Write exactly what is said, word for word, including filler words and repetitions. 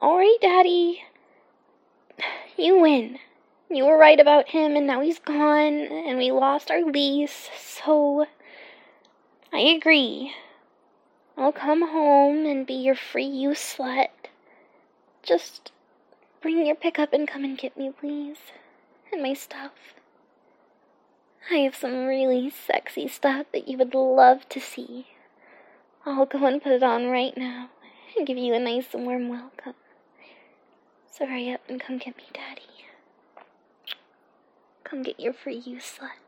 Alright, Daddy. You win. You were right about him, and now he's gone, and we lost our lease, so I agree. I'll come home and be your free use slut. Just bring your pickup and come and get me, please. And my stuff. I have some really sexy stuff that you would love to see. I'll go and put it on right now and give you a nice warm welcome. So hurry up and come get me, Daddy. Come get your free use slut.